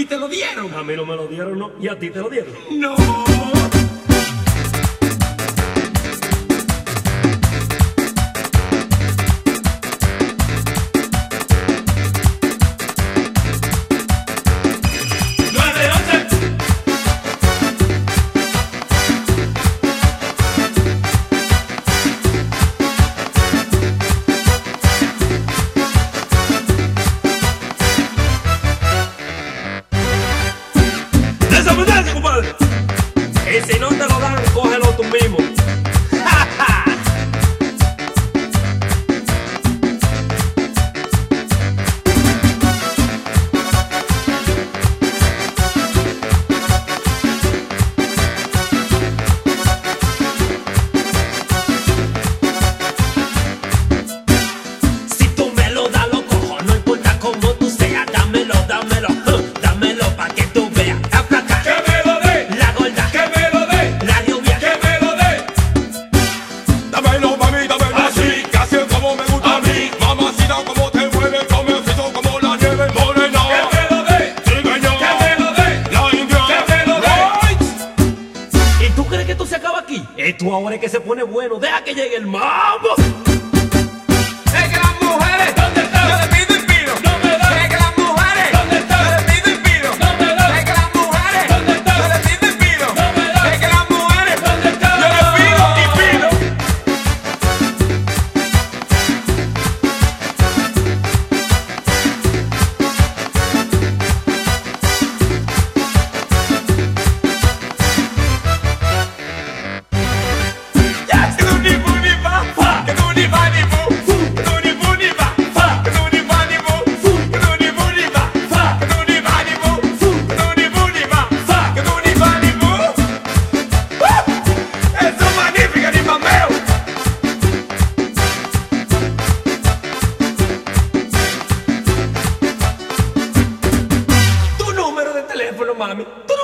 te lo dieron. A mí no me lo dieron, no. Y a ti te lo dieron. No. ¡Desobedece, compadre! Y si no te lo dan, cógelo tú mismo. Si tú me lo das, lo cojo, no importa cómo tú seas. Dámelo, dámelo, dámelo pa' que tú veas. Dámelo, mami, dámelo así, que así es como me gusta a mí. Mamacita, como te mueves, yo me fijo como la nieve morena. Que me lo dé, trigueño, que me lo dé, la india, que me lo dé. ¿Y tú crees que esto se acaba aquí? Esto ahora es que se pone bueno. Deja que llegue el mambo. Es que las mujeres, ¿dónde están? Yo les pido y pido. No me dan. Es que las mujeres, ¿dónde están? Yo les pido y pido. No me dan. Es que las mujeres, ¿dónde están? Yo les pido y pido. No me dan. Es que las mujeres, ¿dónde están? Yo les pido y pido. Que no ni bu ni ba, que no ni ba ni bu, que no ni bu ni ba, que no ni ba ni bu, que no ni bu ni ba, que no ni ba ni bu, que no ni bu ni ba, que no ni ba ni bu. Eso es magnífico, ni mameo. Tu número de teléfono, mami. Tu